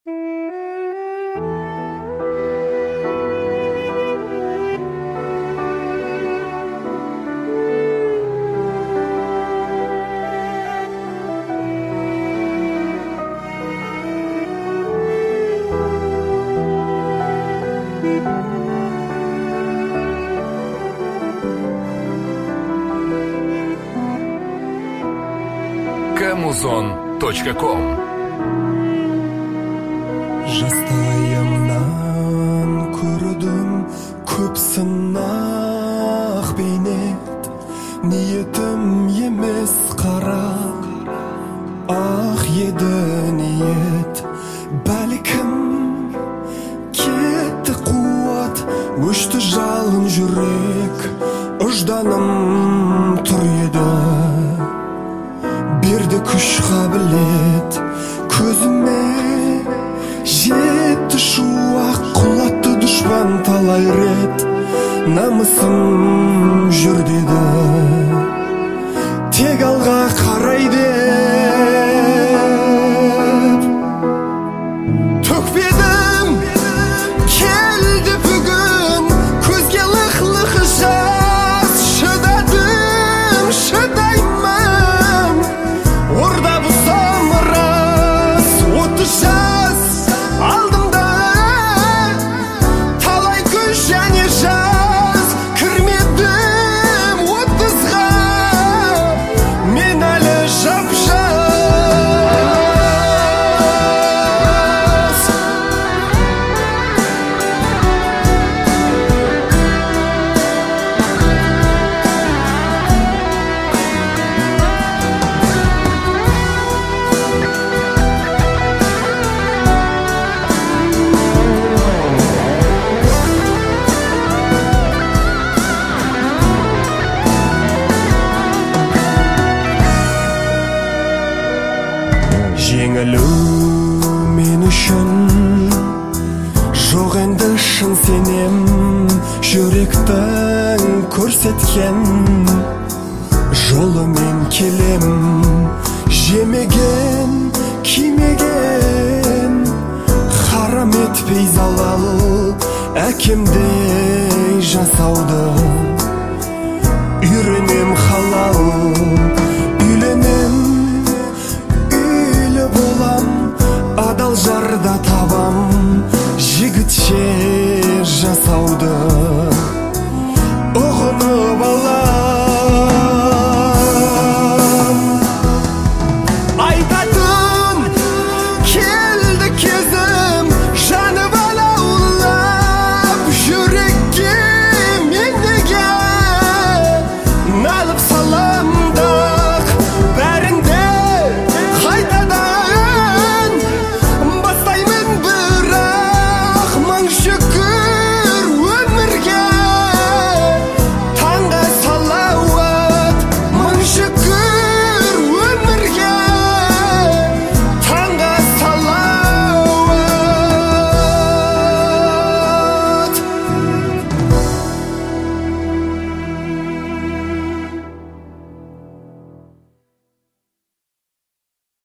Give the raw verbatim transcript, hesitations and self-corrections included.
камузон точка ком. Жастайымнан көрдім көп сынақ бейнет, ниетім емес қара, ақ еді ниет. Бәлкім кетті қуат, өшті жалын жүрек, ұжданым тұр еді. Берді күш қабілет, көзіме жетті шуақ, құлатты дұшпан талай рет. Намысым жүр деді, тек алға қарай деп. Төкпедім, келді бүгін, көзге лық-лық жас. Шыдадым, шыдаймын, орда бұзам рас. Отты жас алдымда, талай күш және жаз. Кірмедім отызға, мен әлі жап-жас. Жеңілу мен үшін жоқ енді, шын сенем. Жүректің көрсеткен жолымен келем. Жемеген, кимеген, харам етпей залал, әкемдей жасауды үйренем халал. Үйленем, үйлі болам, адал жарда табам, жігітше жасауды ұғынып алам. Айтатын келді кезім, жанып алаулап, жүрекке мен неге налып салам да.